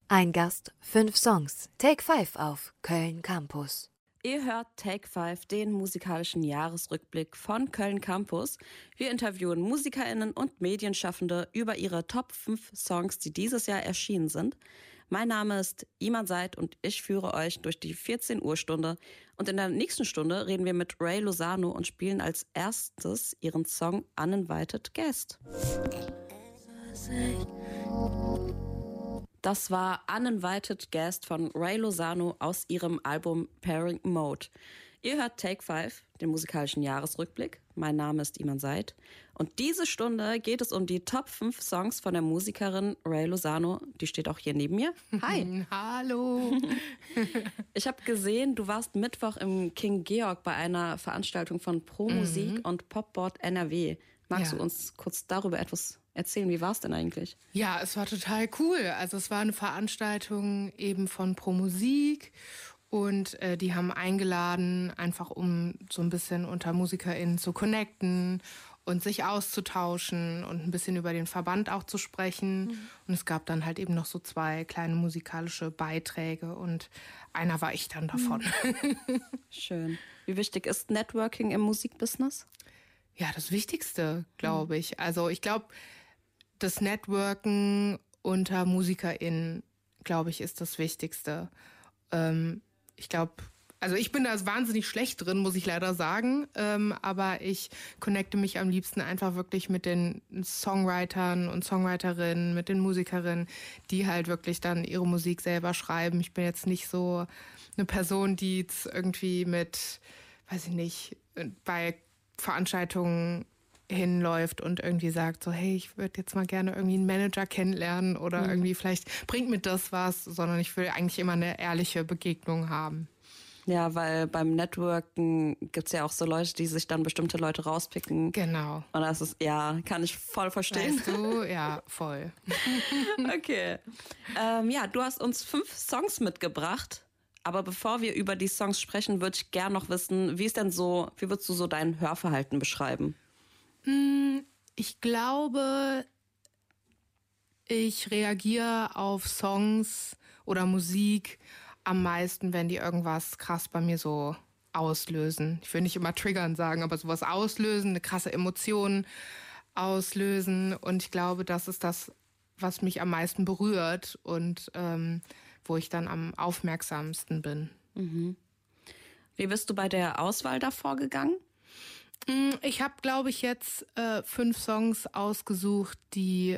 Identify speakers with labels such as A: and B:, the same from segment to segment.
A: Ein Gast, 5 Songs. Take 5 auf Köln Campus.
B: Ihr hört Take 5, den musikalischen Jahresrückblick von Köln Campus. Wir interviewen MusikerInnen und Medienschaffende über ihre Top 5 Songs, die dieses Jahr erschienen sind. Mein Name ist Iman Said und ich führe euch durch die 14 Uhr Stunde. Und in der nächsten Stunde reden wir mit Ray Lozano und spielen als erstes ihren Song Uninvited Guest. Das war Uninvited Guest von Ray Lozano aus ihrem Album Pairing Mode. Ihr hört Take 5, den musikalischen Jahresrückblick. Mein Name ist Iman Said. Und diese Stunde geht es um die Top 5 Songs von der Musikerin Ray Lozano. Die steht auch hier neben mir. Hi.
C: Hallo.
B: Ich habe gesehen, du warst Mittwoch im King Georg bei einer Veranstaltung von Pro Musik und Popboard NRW. Magst du uns kurz darüber etwas erzählen? Wie war es denn eigentlich?
C: Ja, es war total cool. Also es war eine Veranstaltung eben von Pro Musik und die haben eingeladen, einfach um so ein bisschen unter MusikerInnen zu connecten und sich auszutauschen und ein bisschen über den Verband auch zu sprechen. Und es gab dann halt eben noch so 2 kleine musikalische Beiträge und einer war ich dann davon.
B: Schön. Wie wichtig ist Networking im Musikbusiness?
C: Ja, das Wichtigste, glaube ich. Also ich glaube, das Networken unter MusikerInnen, glaube ich, ist das Wichtigste. Ich glaube, also ich bin da wahnsinnig schlecht drin, muss ich leider sagen. Aber ich connecte mich am liebsten einfach wirklich mit den Songwritern und Songwriterinnen, mit den Musikerinnen, die halt wirklich dann ihre Musik selber schreiben. Ich bin jetzt nicht so eine Person, die jetzt irgendwie mit, weiß ich nicht, bei Veranstaltungen hinläuft und irgendwie sagt so, hey, ich würde jetzt mal gerne irgendwie einen Manager kennenlernen oder irgendwie vielleicht bringt mir das was, sondern ich will eigentlich immer eine ehrliche Begegnung haben.
B: Ja, weil beim Networken gibt es ja auch so Leute, die sich dann bestimmte Leute rauspicken.
C: Genau.
B: Und das ist, ja, kann ich voll verstehen.
C: Weißt du? Ja, voll.
B: Okay. Ja, du hast uns 5 Songs mitgebracht. Aber bevor wir über die Songs sprechen, würde ich gerne noch wissen, wie würdest du so dein Hörverhalten beschreiben?
C: Ich glaube, ich reagiere auf Songs oder Musik am meisten, wenn die irgendwas krass bei mir so auslösen. Ich will nicht immer triggern sagen, aber sowas auslösen, eine krasse Emotion auslösen. Und ich glaube, das ist das, was mich am meisten berührt und wo ich dann am aufmerksamsten bin.
B: Wie bist du bei der Auswahl da vorgegangen?
C: Ich habe, glaube ich, jetzt 5 Songs ausgesucht, die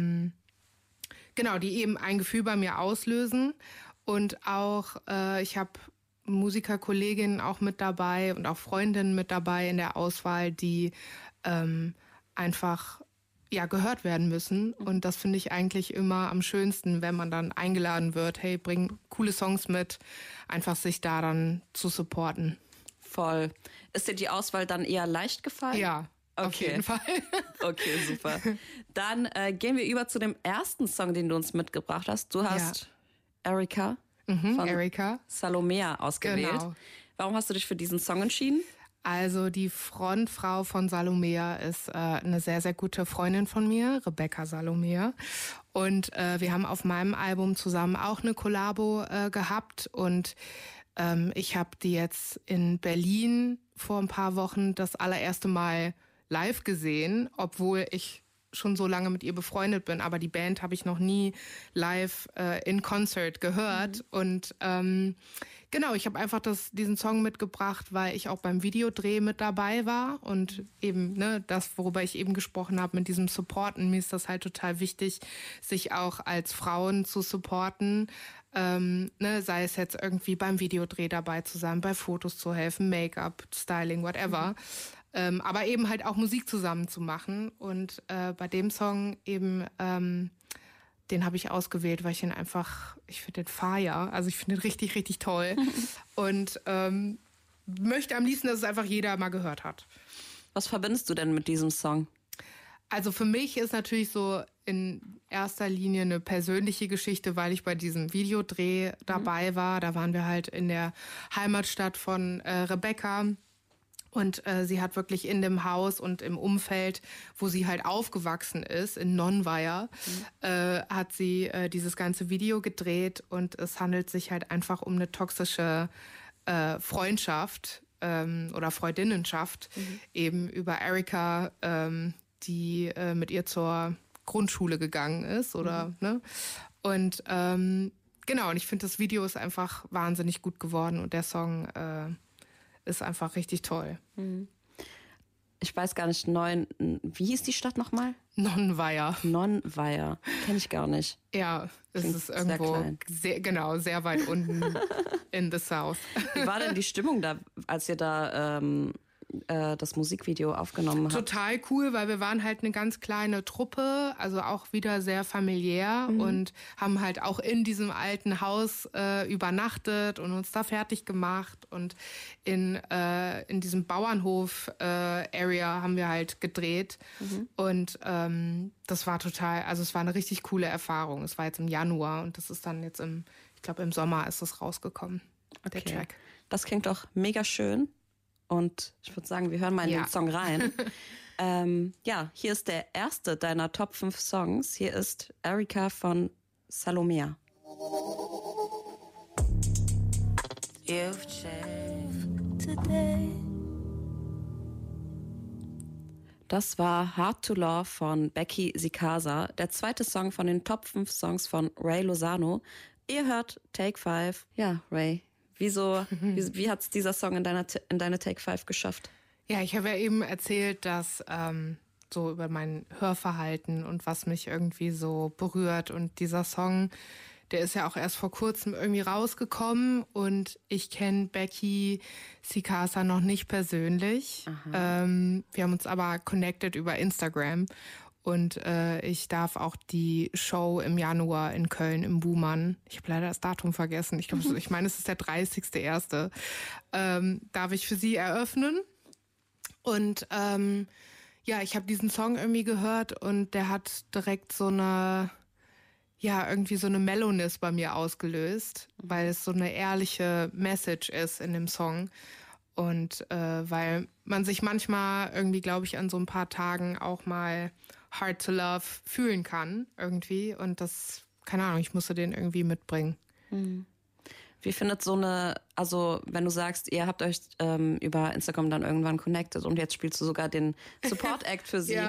C: die eben ein Gefühl bei mir auslösen. Und auch, ich habe Musikerkolleginnen auch mit dabei und auch Freundinnen mit dabei in der Auswahl, die einfach gehört werden müssen. Und das finde ich eigentlich immer am schönsten, wenn man dann eingeladen wird, hey, bring coole Songs mit, einfach sich da dann zu supporten.
B: Voll. Ist dir die Auswahl dann eher leicht gefallen?
C: Ja, auf jeden Fall.
B: Okay, super. Dann gehen wir über zu dem ersten Song, den du uns mitgebracht hast. Du hast Erika von
C: Erika
B: Salomea ausgewählt.
C: Genau.
B: Warum hast du dich für diesen Song entschieden?
C: Also die Frontfrau von Salomea ist eine sehr, sehr gute Freundin von mir, Rebecca Salomea. Und wir haben auf meinem Album zusammen auch eine Kollabo gehabt. Und ich habe die jetzt in Berlin vor ein paar Wochen das allererste Mal live gesehen, obwohl ich schon so lange mit ihr befreundet bin, aber die Band habe ich noch nie live in Concert gehört. Und ich habe einfach diesen Song mitgebracht, weil ich auch beim Videodreh mit dabei war und eben das, worüber ich eben gesprochen habe, mit diesem Supporten. Mir ist das halt total wichtig, sich auch als Frauen zu supporten. Sei es jetzt irgendwie beim Videodreh dabei zu sein, bei Fotos zu helfen, Make-up, Styling, whatever. Aber eben halt auch Musik zusammen zu machen. Und bei dem Song eben, den habe ich ausgewählt, weil ich ich finde den fire. Also ich finde den richtig, richtig toll. Und möchte am liebsten, dass es einfach jeder mal gehört hat.
B: Was verbindest du denn mit diesem Song?
C: Also für mich ist natürlich so in erster Linie eine persönliche Geschichte, weil ich bei diesem Videodreh dabei war. Da waren wir halt in der Heimatstadt von Rebecca. Und sie hat wirklich in dem Haus und im Umfeld, wo sie halt aufgewachsen ist, in Non-Wire, hat sie dieses ganze Video gedreht. Und es handelt sich halt einfach um eine toxische Freundschaft oder Freundinnenschaft, eben über Erika, die mit ihr zur Grundschule gegangen ist. Ne? Und genau, und ich finde, das Video ist einfach wahnsinnig gut geworden und der Song ist einfach richtig toll.
B: Ich weiß gar nicht, wie hieß die Stadt nochmal?
C: Non-Wire.
B: Non-Wire, kenne ich gar nicht.
C: Ja, es ist irgendwo sehr weit unten in the South.
B: Wie war denn die Stimmung da, als ihr da das Musikvideo aufgenommen habt?
C: Total cool, weil wir waren halt eine ganz kleine Truppe, also auch wieder sehr familiär und haben halt auch in diesem alten Haus übernachtet und uns da fertig gemacht und in diesem Bauernhof-Area haben wir halt gedreht und das war es war eine richtig coole Erfahrung. Es war jetzt im Januar und das ist dann jetzt ich glaube im Sommer ist das rausgekommen, der Track.
B: Das klingt doch mega schön. Und ich würde sagen, wir hören mal in den Song rein. Hier ist der erste deiner Top 5 Songs. Hier ist Erika von Salomea. You've changed today. Das war Hard to Love von Becky Sikasa, der zweite Song von den Top 5 Songs von Ray Lozano. Ihr hört Take 5. Ja, Ray. Wie hat es dieser Song in deine Take 5 geschafft?
C: Ja, ich habe ja eben erzählt, dass so über mein Hörverhalten und was mich irgendwie so berührt. Und dieser Song, der ist ja auch erst vor kurzem irgendwie rausgekommen. Und ich kenne Becky Sikasa noch nicht persönlich. Wir haben uns aber connected über Instagram. Und ich darf auch die Show im Januar in Köln im Buhmann, ich habe leider das Datum vergessen, ich meine, es ist der 30.01., darf ich für sie eröffnen. Und ich habe diesen Song irgendwie gehört und der hat direkt irgendwie so eine Mellowness bei mir ausgelöst, weil es so eine ehrliche Message ist in dem Song. Und weil man sich manchmal irgendwie, glaube ich, an so ein paar Tagen auch mal Hard to Love fühlen kann irgendwie. Und das, keine Ahnung, ich musste den irgendwie mitbringen.
B: Wie findet also wenn du sagst, ihr habt euch über Instagram dann irgendwann connected und jetzt spielst du sogar den Support-Act für sie.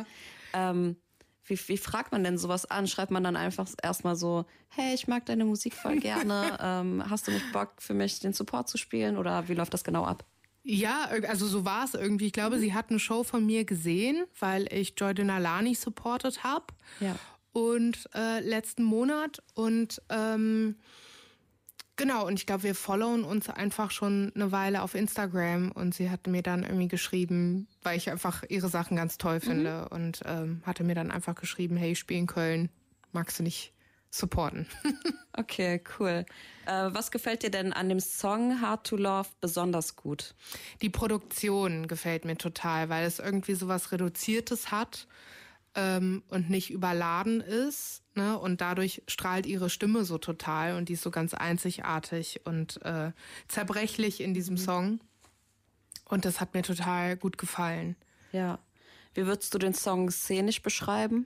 B: Wie fragt man denn sowas an? Schreibt man dann einfach erstmal so, hey, ich mag deine Musik voll gerne. Hast du nicht Bock für mich, den Support zu spielen? Oder wie läuft das genau ab?
C: Ja, also so war es irgendwie. Ich glaube, sie hat eine Show von mir gesehen, weil ich Jordan Alani supportet habe.
B: Ja.
C: Und letzten Monat. Und genau, und ich glaube, wir followen uns einfach schon eine Weile auf Instagram. Und sie hat mir dann irgendwie geschrieben, weil ich einfach ihre Sachen ganz toll finde. Und hatte mir dann einfach geschrieben, hey, ich spiele in Köln, magst du nicht supporten?
B: Okay, cool. Was gefällt dir denn an dem Song Hard to Love besonders gut?
C: Die Produktion gefällt mir total, weil es irgendwie so was Reduziertes hat und nicht überladen ist. Ne? Und dadurch strahlt ihre Stimme so total und die ist so ganz einzigartig und zerbrechlich in diesem Song. Und das hat mir total gut gefallen.
B: Ja. Wie würdest du den Song szenisch beschreiben?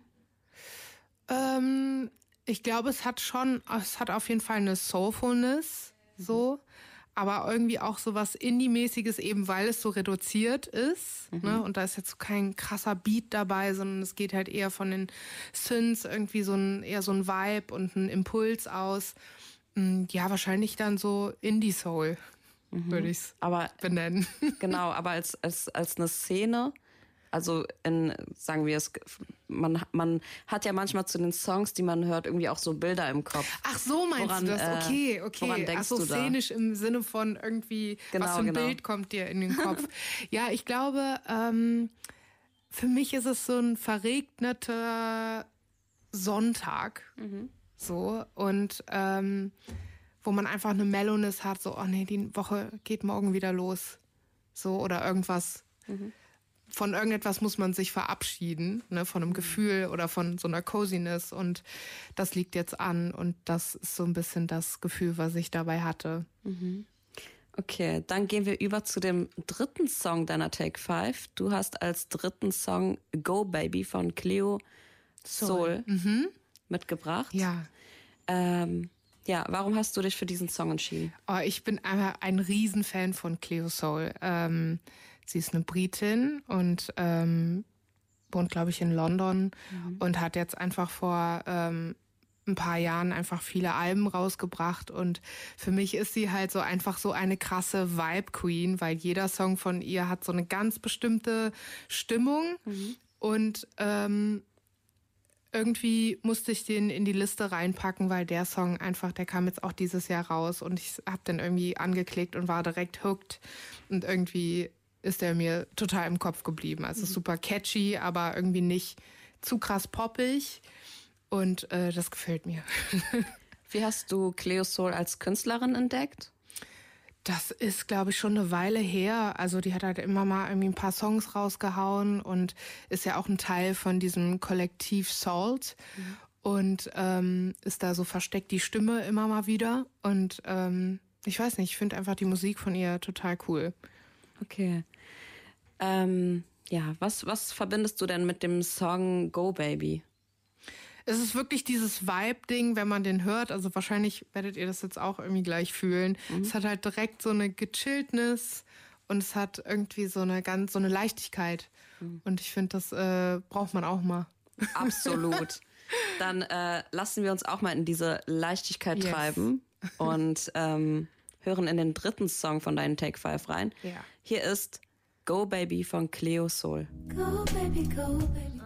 C: Ich glaube, es hat auf jeden Fall eine Soulfulness, so, aber irgendwie auch so was Indie-mäßiges, eben weil es so reduziert ist, ne? Und da ist jetzt so kein krasser Beat dabei, sondern es geht halt eher von den Synths irgendwie eher so ein Vibe und ein Impuls aus. Ja, wahrscheinlich dann so Indie-Soul, würde ich es benennen.
B: Genau, aber als eine Szene. Also sagen wir es, man hat ja manchmal zu den Songs, die man hört, irgendwie auch so Bilder im Kopf.
C: Ach so, meinst du das? Okay.
B: Woran denkst
C: Ach so,
B: du da?
C: szenisch im Sinne von irgendwie, was für ein Bild kommt dir in den Kopf? Ja, ich glaube, für mich ist es so ein verregneter Sonntag, so, und wo man einfach eine Mellowness hat, so, oh nee, die Woche geht morgen wieder los, so, oder irgendwas. Von irgendetwas muss man sich verabschieden, ne, von einem Gefühl oder von so einer Coziness, und das liegt jetzt an und das ist so ein bisschen das Gefühl, was ich dabei hatte.
B: Okay, dann gehen wir über zu dem dritten Song deiner Take 5. Du hast als dritten Song Go Baby von Cleo Sol mitgebracht.
C: Ja.
B: Ja, warum hast du dich für diesen Song entschieden?
C: Oh, ich bin ein Riesenfan von Cleo Sol. Sie ist eine Britin und wohnt, glaube ich, in London und hat jetzt einfach vor ein paar Jahren einfach viele Alben rausgebracht. Und für mich ist sie halt so einfach so eine krasse Vibe-Queen, weil jeder Song von ihr hat so eine ganz bestimmte Stimmung. Und irgendwie musste ich den in die Liste reinpacken, weil der Song einfach, der kam jetzt auch dieses Jahr raus und ich habe den irgendwie angeklickt und war direkt hooked und irgendwie ist der mir total im Kopf geblieben. Also super catchy, aber irgendwie nicht zu krass poppig und das gefällt mir.
B: Wie hast du Cleo Sol als Künstlerin entdeckt?
C: Das ist, glaube ich, schon eine Weile her. Also die hat halt immer mal irgendwie ein paar Songs rausgehauen und ist ja auch ein Teil von diesem Kollektiv Salt und ist da so versteckt die Stimme immer mal wieder. Und ich weiß nicht, ich finde einfach die Musik von ihr total cool.
B: Okay. Ja, was verbindest du denn mit dem Song Go Baby?
C: Es ist wirklich dieses Vibe-Ding, wenn man den hört. Also wahrscheinlich werdet ihr das jetzt auch irgendwie gleich fühlen. Es hat halt direkt so eine Gechilltness und es hat irgendwie so eine Leichtigkeit. Und ich finde, das braucht man auch mal.
B: Absolut. Dann lassen wir uns auch mal in diese Leichtigkeit treiben und hören in den dritten Song von deinen Take 5 rein.
C: Ja.
B: Hier ist Go Baby von Cleo Sol.
D: Go baby, go baby.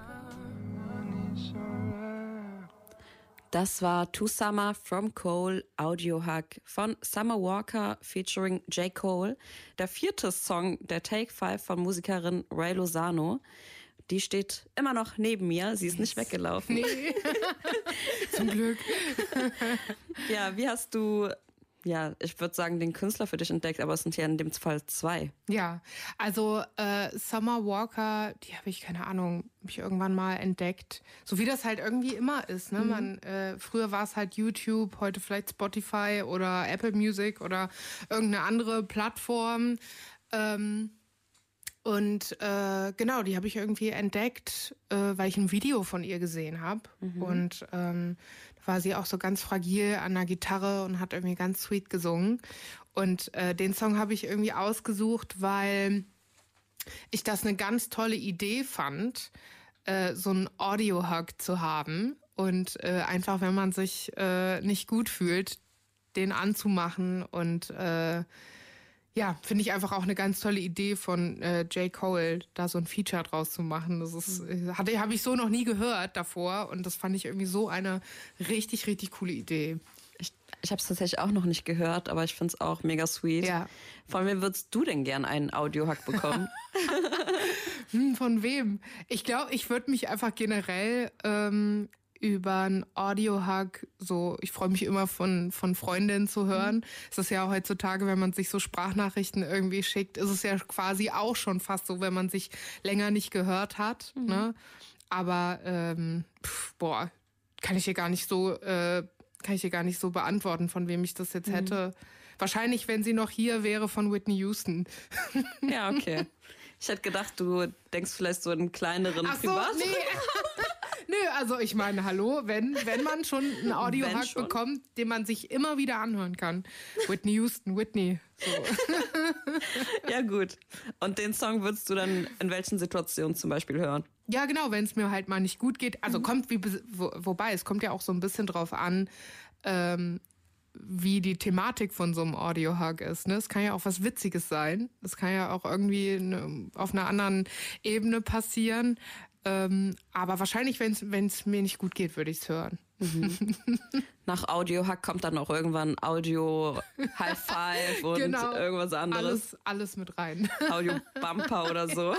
B: Das war To Summer from Cole, Audio Hug von Summer Walker featuring J. Cole. Der vierte Song der Take 5 von Musikerin Ray Lozano. Die steht immer noch neben mir. Sie ist nicht weggelaufen.
C: Nee. Zum Glück.
B: Ja, wie hast du, ja, ich würde sagen, den Künstler für dich entdeckt, aber es sind ja in dem Fall zwei.
C: Ja, also Summer Walker, die habe ich, keine Ahnung, habe ich irgendwann mal entdeckt. So wie das halt irgendwie immer ist. Ne? Früher war es halt YouTube, heute vielleicht Spotify oder Apple Music oder irgendeine andere Plattform. Und genau, die habe ich irgendwie entdeckt, weil ich ein Video von ihr gesehen habe. Und da war sie auch so ganz fragil an der Gitarre und hat irgendwie ganz sweet gesungen. Und den Song habe ich irgendwie ausgesucht, weil ich das eine ganz tolle Idee fand, so einen Audio-Hug zu haben. Und einfach, wenn man sich nicht gut fühlt, den anzumachen und ja, finde ich einfach auch eine ganz tolle Idee von J. Cole, da so ein Feature draus zu machen. Das ist, habe ich so noch nie gehört davor und das fand ich irgendwie so eine richtig, richtig coole Idee.
B: Ich habe es tatsächlich auch noch nicht gehört, aber ich finde es auch mega sweet.
C: Ja.
B: Von wem würdest du denn gern einen Audio-Hack bekommen?
C: Von wem? Ich glaube, ich würde mich einfach generell über einen Audio-Hug, so, ich freue mich immer von Freundinnen zu hören. Es ist ja heutzutage, wenn man sich so Sprachnachrichten irgendwie schickt, ist es ja quasi auch schon fast so, wenn man sich länger nicht gehört hat. Ne? Aber kann ich dir gar nicht so beantworten, von wem ich das jetzt hätte. Wahrscheinlich, wenn sie noch hier wäre, von Whitney Houston.
B: Ja, okay. Ich hätte gedacht, du denkst vielleicht so in kleineren Privat.
C: Nee. Nö, also ich meine, hallo, wenn man schon einen Audio-Hack bekommt, den man sich immer wieder anhören kann. Whitney Houston, Whitney. So.
B: Ja, gut. Und den Song würdest du dann in welchen Situationen zum Beispiel hören?
C: Ja, genau, wenn es mir halt mal nicht gut geht. Also wobei, es kommt ja auch so ein bisschen drauf an, wie die Thematik von so einem Audio-Hug ist. Ne? Es kann ja auch was Witziges sein. Es kann ja auch irgendwie auf einer anderen Ebene passieren. Aber wahrscheinlich, wenn es mir nicht gut geht, würde ich es hören.
B: Nach Audio-Hack kommt dann auch irgendwann Audio-High-Five und
C: genau,
B: irgendwas anderes.
C: Alles mit rein.
B: Audio-Bumper oder so.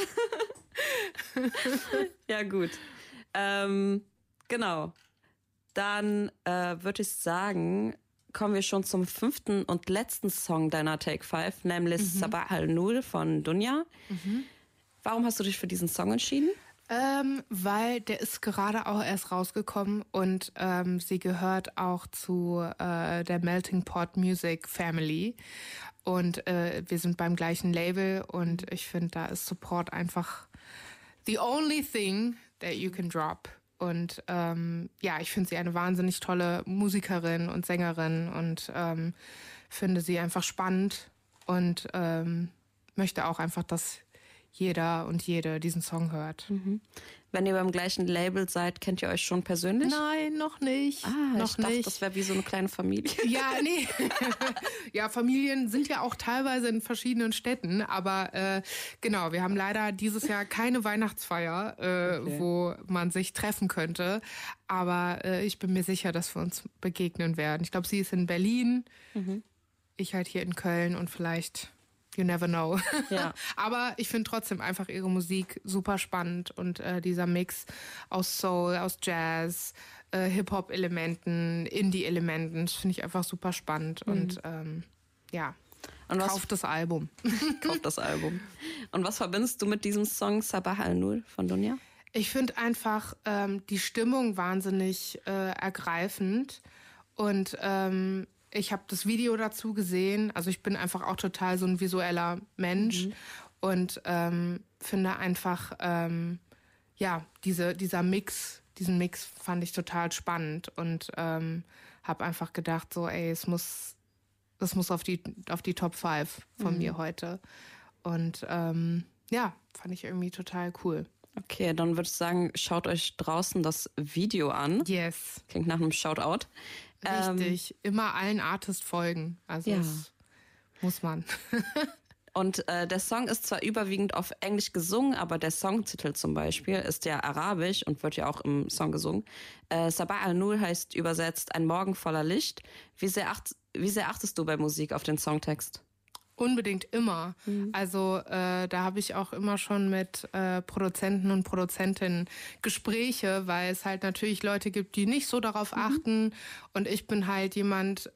B: Ja, gut. Genau. Dann würde ich sagen, kommen wir schon zum 5. und letzten Song deiner Take 5, nämlich Sabah al-Nur von Dunja. Warum hast du dich für diesen Song entschieden?
C: Weil der ist gerade auch erst rausgekommen und sie gehört auch zu der Melting Pot Music Family. Und wir sind beim gleichen Label und ich finde, da ist Support einfach the only thing that you can drop. Und ich finde sie eine wahnsinnig tolle Musikerin und Sängerin und finde sie einfach spannend und möchte auch einfach, dass jeder und jede diesen Song hört.
B: Mhm. Wenn ihr beim gleichen Label seid, kennt ihr euch schon persönlich?
C: Nein, noch nicht.
B: Ich dachte, das wäre wie so eine kleine Familie.
C: Ja, nee. Ja, Familien sind ja auch teilweise in verschiedenen Städten, aber genau, wir haben leider dieses Jahr keine Weihnachtsfeier, wo man sich treffen könnte, aber ich bin mir sicher, dass wir uns begegnen werden. Ich glaube, sie ist in Berlin, ich halt hier in Köln und vielleicht... You never know.
B: Ja.
C: Aber ich finde trotzdem einfach ihre Musik super spannend und dieser Mix aus Soul, aus Jazz, Hip-Hop-Elementen, Indie-Elementen, das finde ich einfach super spannend und und kauft das Album.
B: Kauft das Album. Und was verbindest du mit diesem Song Sabah Al-Nur von Dunja?
C: Ich finde einfach die Stimmung wahnsinnig ergreifend und ich habe das Video dazu gesehen. Also ich bin einfach auch total so ein visueller Mensch und finde einfach, diesen Mix fand ich total spannend und habe einfach gedacht, so, ey, das muss auf die Top 5 von mir heute. Und fand ich irgendwie total cool.
B: Okay, dann würde ich sagen, schaut euch draußen das Video an.
C: Yes.
B: Klingt nach einem Shoutout.
C: Richtig, immer allen Artist folgen. Also das muss man.
B: Und der Song ist zwar überwiegend auf Englisch gesungen, aber der Songtitel zum Beispiel ist ja arabisch und wird ja auch im Song gesungen. Sabah Al-Nur heißt übersetzt ein Morgen voller Licht. Wie sehr achtest du bei Musik auf den Songtext?
C: Unbedingt immer. Also da habe ich auch immer schon mit Produzenten und Produzentinnen Gespräche, weil es halt natürlich Leute gibt, die nicht so darauf achten. Und ich bin halt jemand,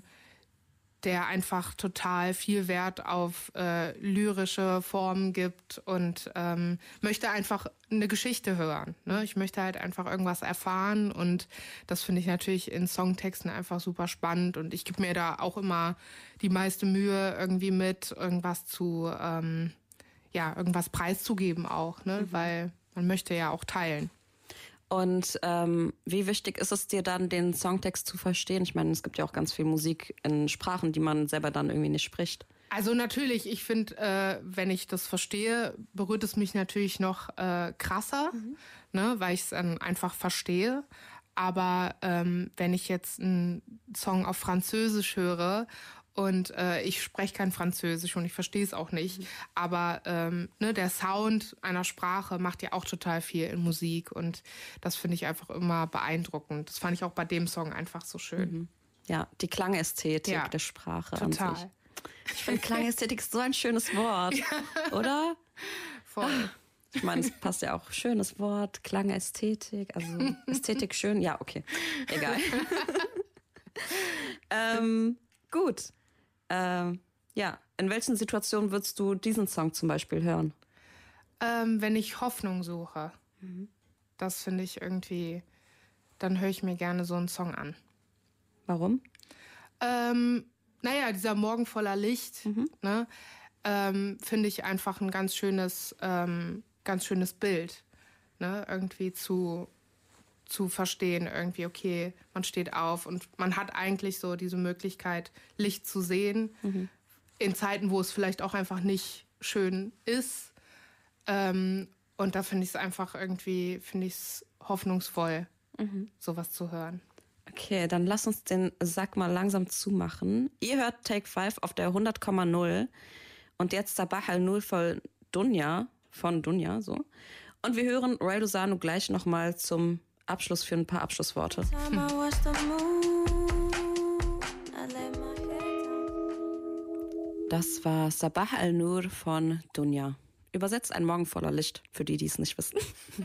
C: der einfach total viel Wert auf lyrische Formen gibt und möchte einfach eine Geschichte hören. Ne? Ich möchte halt einfach irgendwas erfahren und das finde ich natürlich in Songtexten einfach super spannend und ich gebe mir da auch immer die meiste Mühe irgendwie mit, irgendwas irgendwas preiszugeben auch, ne? Weil man möchte ja auch teilen.
B: Und wie wichtig ist es dir dann, den Songtext zu verstehen? Ich meine, es gibt ja auch ganz viel Musik in Sprachen, die man selber dann irgendwie nicht spricht.
C: Also natürlich, ich finde, wenn ich das verstehe, berührt es mich natürlich noch krasser, ne, weil ich es dann einfach verstehe. Aber wenn ich jetzt einen Song auf Französisch höre und ich spreche kein Französisch und ich verstehe es auch nicht, aber der Sound einer Sprache macht ja auch total viel in Musik und das finde ich einfach immer beeindruckend. Das fand ich auch bei dem Song einfach so schön.
B: Ja, die Klangästhetik der Sprache
C: total.
B: An sich. Ich finde, Klangästhetik ist so ein schönes Wort, oder?
C: Voll.
B: Ich meine, es passt ja auch. Schönes Wort, Klangästhetik, also Ästhetik schön. Ja, okay, egal. Gut. In welchen Situationen würdest du diesen Song zum Beispiel hören?
C: Wenn ich Hoffnung suche. Das finde ich irgendwie, dann höre ich mir gerne so einen Song an.
B: Warum?
C: Dieser Morgen voller Licht, ne, finde ich einfach ein ganz schönes Bild, ne, irgendwie zu verstehen, irgendwie, okay, man steht auf und man hat eigentlich so diese Möglichkeit, Licht zu sehen, in Zeiten, wo es vielleicht auch einfach nicht schön ist. Und da finde ich es einfach irgendwie, hoffnungsvoll, sowas zu hören.
B: Okay, dann lass uns den Sack mal langsam zumachen. Ihr hört Take 5 auf der 100,0 und jetzt Sabah Al-Nur von Dunja, so. Und wir hören Ray Lozano gleich nochmal zum Abschluss für ein paar Abschlussworte. Das war Sabah Al-Nur von Dunja. Übersetzt ein Morgen voller Licht, für die es nicht wissen.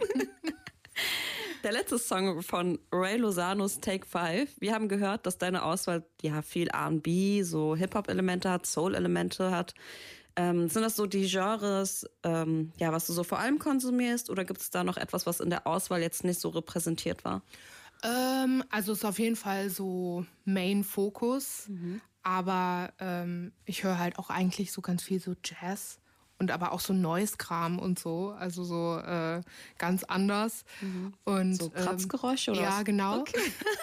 B: Der letzte Song von Ray Lozanos Take 5. Wir haben gehört, dass deine Auswahl ja viel R&B, so Hip-Hop-Elemente hat, Soul-Elemente hat. Sind das so die Genres, was du so vor allem konsumierst, oder gibt es da noch etwas, was in der Auswahl jetzt nicht so repräsentiert war?
C: Also es ist auf jeden Fall so Main-Fokus, aber ich höre halt auch eigentlich so ganz viel so Jazz und aber auch so Noise-Kram und so, also so ganz anders. Und,
B: So Kratzgeräusche oder
C: ja,
B: was?
C: genau.
B: Okay.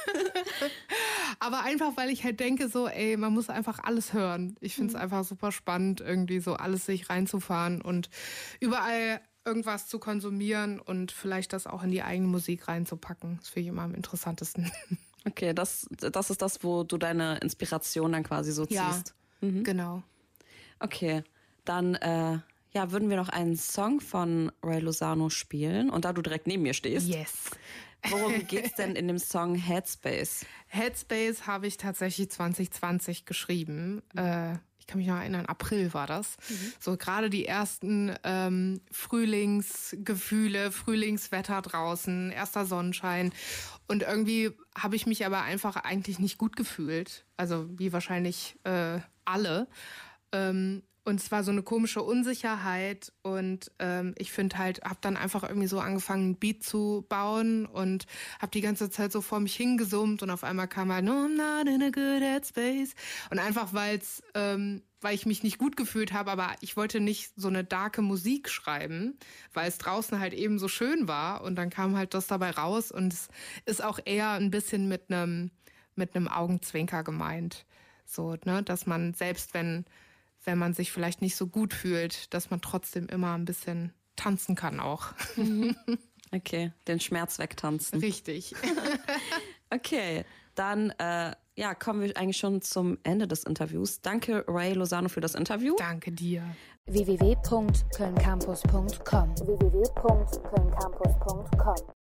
C: Aber einfach, weil ich halt denke so, ey, man muss einfach alles hören. Ich finde es einfach super spannend, irgendwie so alles sich reinzufahren und überall irgendwas zu konsumieren und vielleicht das auch in die eigene Musik reinzupacken. Das finde ich immer am interessantesten.
B: Okay, das ist das, wo du deine Inspiration dann quasi so
C: Ja,
B: ziehst.
C: genau.
B: Okay, dann würden wir noch einen Song von Ray Lozano spielen. Und da du direkt neben mir stehst,
C: Yes.
B: worum geht's denn in dem Song Headspace?
C: Headspace habe ich tatsächlich 2020 geschrieben. Ich kann mich noch erinnern, April war das. So gerade die ersten Frühlingsgefühle, Frühlingswetter draußen, erster Sonnenschein. Und irgendwie habe ich mich aber einfach eigentlich nicht gut gefühlt. Also wie wahrscheinlich alle. Und es war so eine komische Unsicherheit und ich finde halt, habe dann einfach irgendwie so angefangen, ein Beat zu bauen und habe die ganze Zeit so vor mich hingesummt und auf einmal kam halt, no, I'm not in a good headspace. Und einfach, weil ich mich nicht gut gefühlt habe, aber ich wollte nicht so eine darke Musik schreiben, weil es draußen halt eben so schön war und dann kam halt das dabei raus und es ist auch eher ein bisschen mit einem Augenzwinker gemeint. So, ne, dass man selbst wenn man sich vielleicht nicht so gut fühlt, dass man trotzdem immer ein bisschen tanzen kann auch.
B: Okay, den Schmerz wegtanzen.
C: Richtig.
B: Okay, dann kommen wir eigentlich schon zum Ende des Interviews. Danke, Ray Lozano, für das Interview.
C: Danke dir.
A: www.kölncampus.com